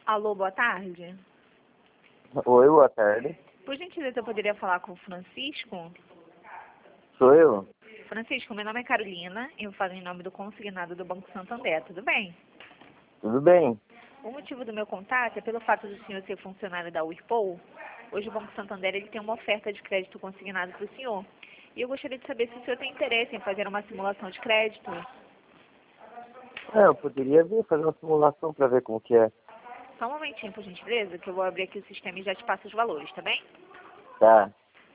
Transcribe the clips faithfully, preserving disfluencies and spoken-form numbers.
Alô, boa tarde. Oi, boa tarde. Por gentileza, eu poderia falar com o Francisco? Sou eu? Francisco, meu nome é Carolina, eu falo em nome do consignado do Banco Santander, tudo bem? Tudo bem? O motivo do meu contato é pelo fato do senhor ser funcionário da Whirlpool. Hoje o Banco Santander ele tem uma oferta de crédito consignado para o senhor. E eu gostaria de saber se o senhor tem interesse em fazer uma simulação de crédito. É, eu poderia vir fazer uma simulação para ver como que é. Só um momentinho, por gentileza, que eu vou abrir aqui o sistema e já te passo os valores, tá bem? Tá.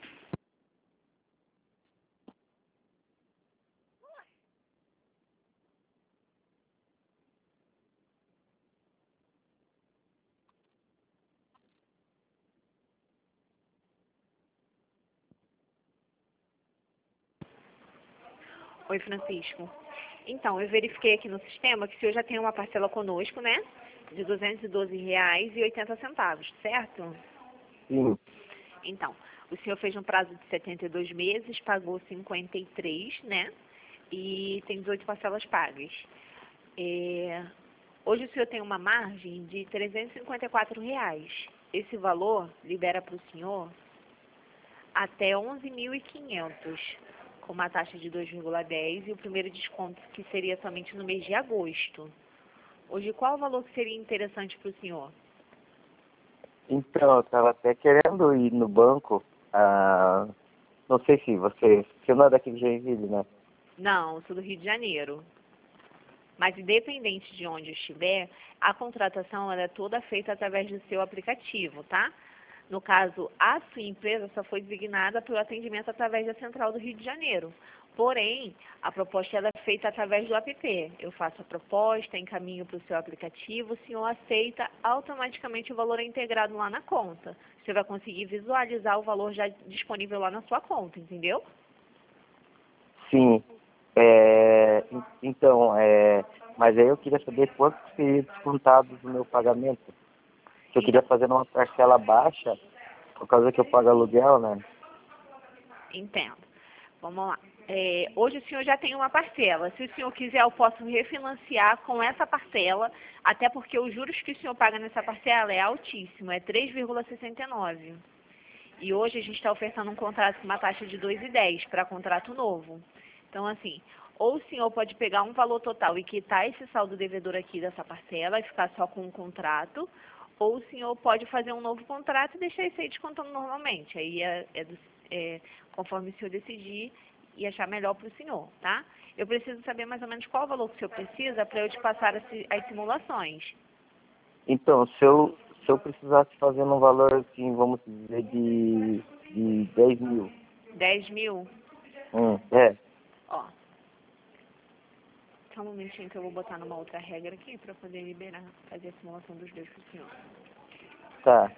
Oi, Francisco. Então, eu verifiquei aqui no sistema que o senhor já tem uma parcela conosco, né? De duzentos e doze reais e oitenta centavos, certo? Sim. Então, o senhor fez um prazo de setenta e dois meses, pagou cinquenta e três, né? E tem dezoito parcelas pagas. É, Hoje o senhor tem uma margem de trezentos e cinquenta e quatro reais. Esse valor libera para o senhor até onze mil e quinhentos, com uma taxa de dois vírgula dez e o primeiro desconto que seria somente no mês de agosto. Hoje, qual o valor que seria interessante para o senhor? Então, eu tava até querendo ir no banco. Ah, não sei se você... Você não é daqui de Joinville, né? Não, eu sou do Rio de Janeiro. Mas independente de onde estiver, a contratação ela é toda feita através do seu aplicativo, tá? No caso, a sua empresa só foi designada para o atendimento através da Central do Rio de Janeiro. Porém, a proposta ela é feita através do app. Eu faço a proposta, encaminho para o seu aplicativo, o senhor aceita, automaticamente o valor é integrado lá na conta. Você vai conseguir visualizar o valor já disponível lá na sua conta, entendeu? Sim. É, en- então, é, mas aí eu queria saber quanto seria descontado do meu pagamento. Se eu E- queria fazer uma parcela baixa, por causa que eu pago aluguel, né? Entendo. Vamos lá. É, hoje o senhor já tem uma parcela. Se o senhor quiser, eu posso refinanciar com essa parcela, até porque os juros que o senhor paga nessa parcela é altíssimo, é três vírgula sessenta e nove. E hoje a gente está ofertando um contrato com uma taxa de dois vírgula dez para contrato novo. Então, assim, ou o senhor pode pegar um valor total e quitar esse saldo devedor aqui dessa parcela e ficar só com um contrato, ou o senhor pode fazer um novo contrato e deixar isso aí descontando normalmente. Aí é, é do- é conforme o senhor decidir e achar melhor para o senhor, tá? Eu preciso saber mais ou menos qual o valor que o senhor precisa para eu te passar as, si- as simulações. Então, se eu, se eu precisasse fazer um valor assim, vamos dizer, de, de dez mil. Dez mil? Hum, é, Ó, só um momentinho que eu vou botar numa outra regra aqui para poder liberar, fazer a simulação dos dois para o senhor. tá.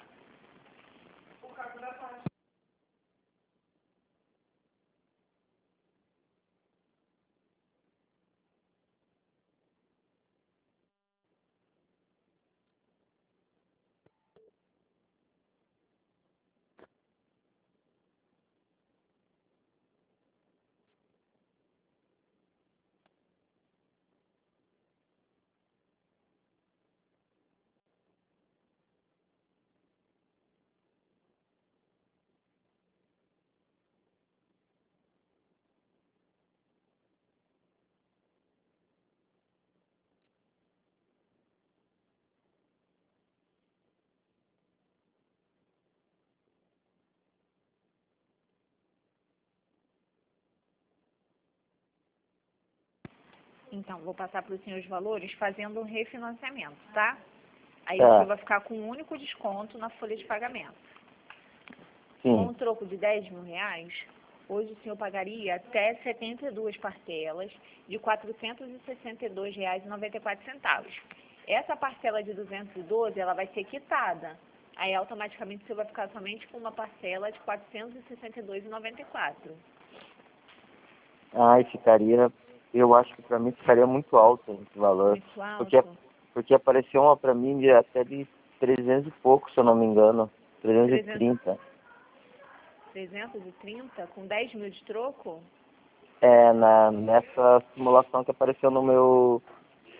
Então, vou passar para o senhor os valores fazendo um refinanciamento, tá? Aí o senhor Tá, vai ficar com um único desconto na folha de pagamento. Com sim. um troco de dez mil reais, hoje o senhor pagaria até setenta e duas parcelas de quatrocentos e sessenta e dois reais e noventa e quatro centavos. Essa parcela de duzentos e doze, ela vai ser quitada. Aí automaticamente o senhor vai ficar somente com uma parcela de quatrocentos e sessenta e dois reais e noventa e quatro centavos. Ai, ficaria, eu acho que pra mim ficaria muito alto esse valor. Muito Porque, alto. porque apareceu uma pra mim de até de trezentos e pouco, se eu não me engano. trezentos e trezentos, trinta trezentos e trinta com dez mil de troco? É, na, nessa simulação que apareceu no meu,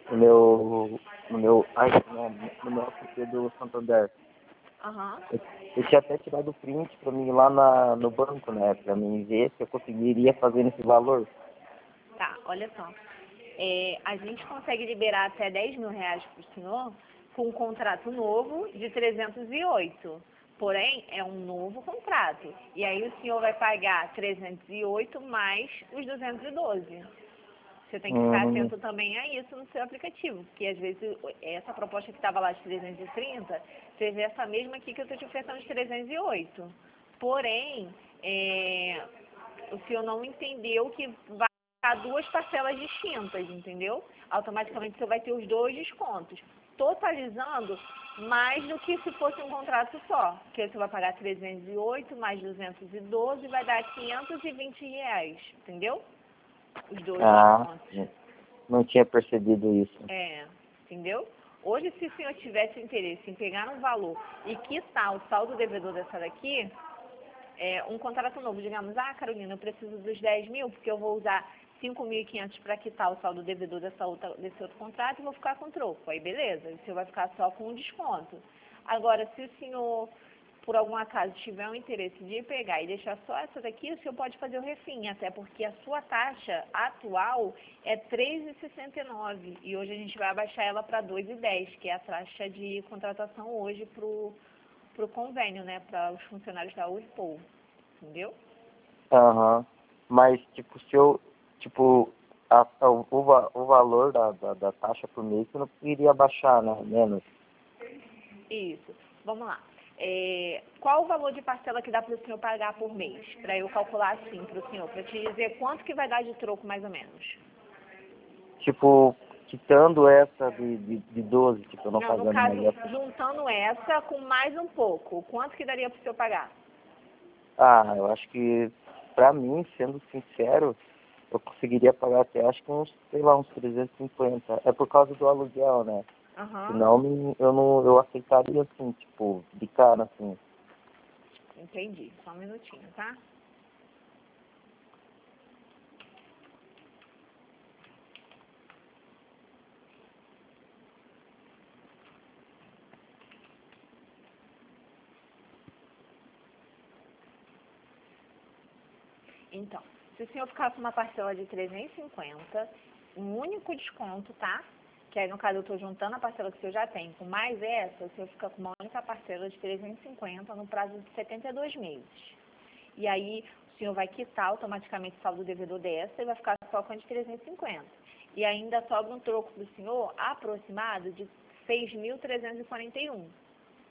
no meu, no meu, ai, não, no meu app do Santander. Aham. Eu, eu tinha até tirado o print para mim ir lá na, no banco, né, para mim ver se eu conseguiria fazer nesse valor. Tá, olha só. É, a gente consegue liberar até dez mil reais para o senhor com um contrato novo de trezentos e oito. Porém, é um novo contrato. E aí o senhor vai pagar trezentos e oito mais os duzentos e doze. Você tem que ficar Hum, atento também a isso no seu aplicativo, porque às vezes essa proposta que estava lá de trezentos e trinta seja essa mesma aqui que eu estou te ofertando de trezentos e oito. Porém, é, o senhor não entendeu que vai ficar duas parcelas distintas, entendeu? Automaticamente você vai ter os dois descontos, totalizando mais do que se fosse um contrato só, que você vai pagar trezentos e oito mais duzentos e doze, vai dar quinhentos e vinte reais, entendeu? Os dois ah, descontos. não tinha percebido isso. É, entendeu? Hoje, se o senhor tivesse interesse em pegar um valor e quitar o saldo devedor dessa daqui, é, um contrato novo, digamos, ah, Carolina, eu preciso dos dez mil porque eu vou usar cinco mil e quinhentos para quitar o saldo devedor dessa outra, desse outro contrato e vou ficar com troco. Aí, beleza, o senhor vai ficar só com um desconto. Agora, se o senhor, por algum acaso, tiver um interesse de pegar e deixar só essa daqui, o senhor pode fazer o refim, até porque a sua taxa atual é três vírgula sessenta e nove e hoje a gente vai abaixar ela para dois vírgula dez, que é a taxa de contratação hoje para o convênio, né, para os funcionários da U R P O U, entendeu? Aham. Mas, tipo, se eu, tipo, a, a- o, va- o valor da, da, da taxa por mês eu não iria baixar, né? Menos. Isso. Vamos lá. É, qual o valor de parcela que dá para o senhor pagar por mês? Para eu calcular assim para o senhor, para te dizer quanto que vai dar de troco mais ou menos. Tipo, quitando essa de, de, de doze, tipo, eu não Não, no pagando caso, mais essa. juntando essa com mais um pouco, quanto que daria para o senhor pagar? Ah, eu acho que, pra mim, sendo sincero, eu conseguiria pagar até, acho que uns, sei lá, uns trezentos e cinquenta. É por causa do aluguel, né? Aham, Senão, me- eu não, eu aceitaria, assim, tipo, de cara, assim. entendi. Só um minutinho, tá? Então, se o senhor ficar com uma parcela de trezentos e cinquenta, um único desconto, tá? Que aí, no caso, eu estou juntando a parcela que o senhor já tem com mais essa, o senhor fica com uma única parcela de trezentos e cinquenta no prazo de setenta e dois meses. E aí, o senhor vai quitar automaticamente o saldo devedor dessa e vai ficar só com a de trezentos e cinquenta. E ainda sobra um troco para o senhor aproximado de seis mil trezentos e quarenta e um.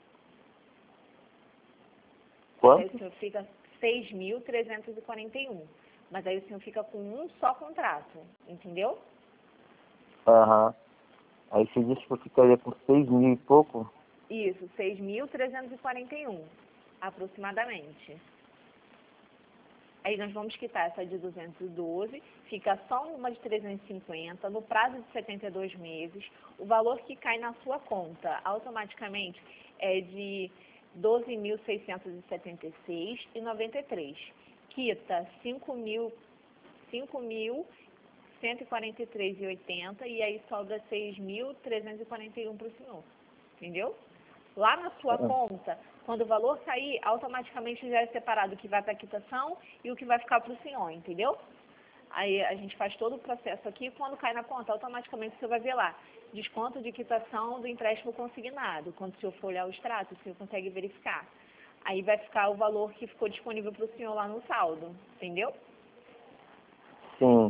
Mas aí o Quanto? senhor fica seis mil trezentos e quarenta e um. Mas aí o senhor fica com um só contrato, entendeu? Aham. Aí você disse que eu ficaria com seis mil e pouco? Isso, seis mil trezentos e quarenta e um, aproximadamente. Aí nós vamos quitar essa de duzentos e doze, fica só uma de trezentos e cinquenta, no prazo de setenta e dois meses. O valor que cai na sua conta automaticamente é de doze mil seiscentos e setenta e seis reais e noventa e três centavos. Quita cinco mil, cinco mil cento e quarenta e três reais e oitenta centavos e aí sobra seis mil trezentos e quarenta e um para o senhor. Entendeu? Lá na sua conta, quando o valor sair, automaticamente já é separado o que vai para a quitação e o que vai ficar para o senhor, entendeu? Aí a gente faz todo o processo aqui, quando cai na conta, automaticamente você vai ver lá, desconto de quitação do empréstimo consignado. Quando o senhor for olhar o extrato, o senhor consegue verificar. Aí vai ficar o valor que ficou disponível para o senhor lá no saldo, entendeu? Sim.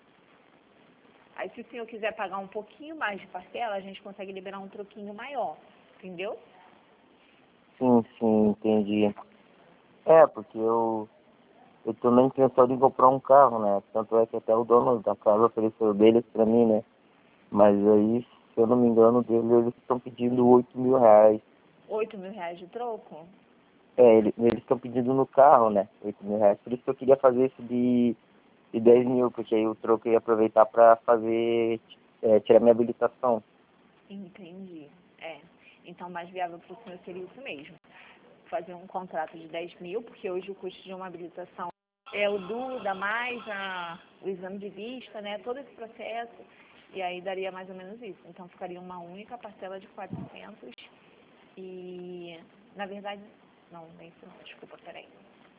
Aí se o senhor quiser pagar um pouquinho mais de parcela, a gente consegue liberar um troquinho maior, entendeu? Sim, sim, entendi. É, porque eu, eu também pensando em comprar um carro, né? Tanto é que até o dono da casa ofereceu deles pra mim, né? Mas aí, se eu não me engano, dele, eles estão pedindo oito mil reais. Oito mil reais de troco? É, ele- eles estão pedindo no carro, né? Oito mil reais. Por isso que eu queria fazer esse de, de dez mil, porque aí o troco eu ia aproveitar pra fazer, é, tirar minha habilitação. Entendi. É. Então, mais viável para o senhor seria isso mesmo. Fazer um contrato de dez mil, porque hoje o custo de uma habilitação é o Duda, mais a, o exame de vista, né? Todo esse processo. E aí daria mais ou menos isso. Então ficaria uma única parcela de quatrocentos e, na verdade, não, não é isso não, desculpa, peraí.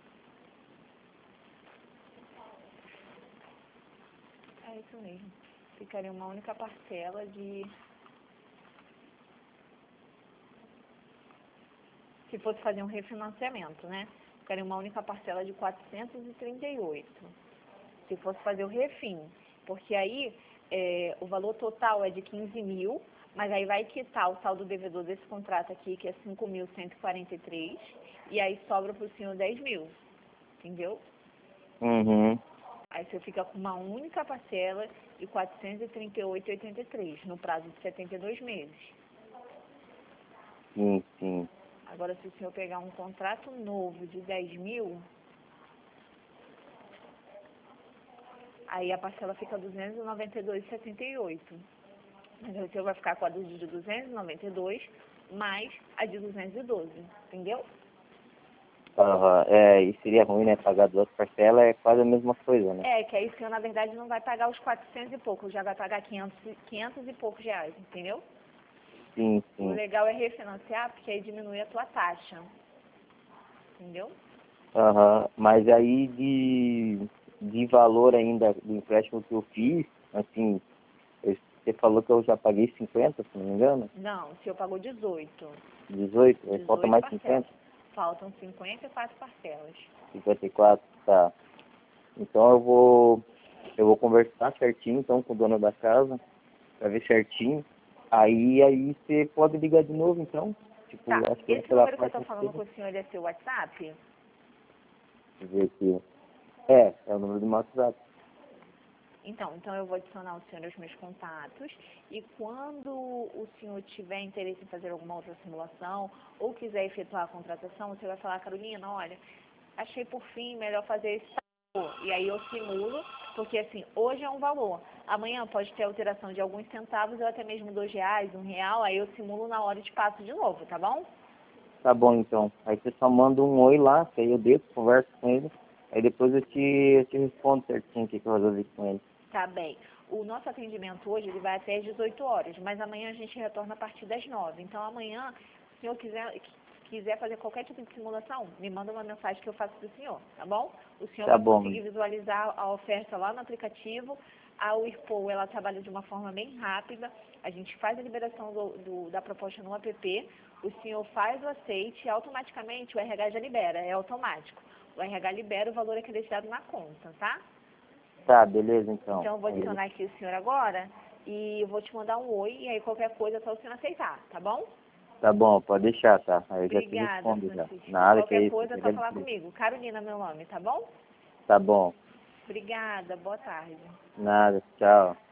É isso mesmo. Ficaria uma única parcela de... Se fosse fazer um refinanciamento, né? Ficaria uma única parcela de quatrocentos e trinta e oito. Se fosse fazer o refim. Porque aí, é, o valor total é de quinze mil, mas aí vai quitar o saldo devedor desse contrato aqui, que é cinco mil cento e quarenta e três, e aí sobra para o senhor dez mil. Entendeu? Uhum. Aí você fica com uma única parcela de quatrocentos e trinta e oito vírgula oitenta e três, no prazo de setenta e dois meses. Sim, sim. Agora, se o senhor pegar um contrato novo de dez mil, aí a parcela fica duzentos e noventa e dois vírgula setenta e oito. Mas aí o senhor vai ficar com a de duzentos e noventa e dois mais a de duzentos e doze, entendeu? Aham. É, e seria ruim, né? Pagar duas parcelas é quase a mesma coisa, né? É, que aí o senhor, na verdade, não vai pagar os quatrocentos e pouco, já vai pagar quinhentos, e- quinhentos e poucos reais, entendeu? Sim, O sim. legal é refinanciar, porque aí diminui a tua taxa, entendeu? Aham. Mas aí de, de valor ainda do empréstimo que eu fiz, assim, eu- você falou que eu já paguei cinquenta, se não me engano? Não, o senhor pagou dezoito. dezoito? Aí falta dezoito mais parcelas. cinquenta? Faltam cinquenta e quatro parcelas. cinquenta e quatro? Tá. Então eu vou, eu vou conversar certinho então com o dono da casa, pra ver certinho. Aí, aí você pode ligar de novo então. Tipo, Tá, acho que é esse pela número que eu tô quarta-feira. falando com o senhor é seu WhatsApp? Deixa eu ver aqui. É, é o número do meu WhatsApp. Então, então eu vou adicionar o senhor aos meus contatos e quando o senhor tiver interesse em fazer alguma outra simulação ou quiser efetuar a contratação, você vai falar, Carolina, olha, achei por fim melhor fazer esse valor. E aí eu simulo, porque assim, hoje é um valor, amanhã pode ter alteração de alguns centavos ou até mesmo dois reais, um real, aí eu simulo na hora e te passo de novo, tá bom? Tá bom então. Aí você só manda um oi lá, que aí eu desço, converso com ele. Aí depois eu te, eu te respondo certinho o que, que eu resolvi com ele. Tá bem. O nosso atendimento hoje ele vai até às dezoito horas, mas amanhã a gente retorna a partir das nove. Então amanhã, se o senhor quiser, quiser fazer qualquer tipo de simulação, me manda uma mensagem que eu faço para o senhor, tá bom? O senhor Tá vai bom. conseguir visualizar a oferta lá no aplicativo. A Whirlpool, ela trabalha de uma forma bem rápida. A gente faz a liberação do, do, da proposta no app, o senhor faz o aceite e automaticamente o R H já libera, é automático. O R H libera, o valor é acreditado na conta, tá? Tá, beleza então. Então eu vou Aí, adicionar aqui o senhor agora e eu vou te mandar um oi e aí qualquer coisa é só o senhor aceitar, tá bom? tá bom, pode deixar, tá? Aí eu já te Obrigada, respondo já. Francisco. Nada que é Qualquer isso. coisa é só falar agradeço. comigo. Carolina, meu nome, tá bom? Tá bom. Obrigada, boa tarde. Nada, tchau.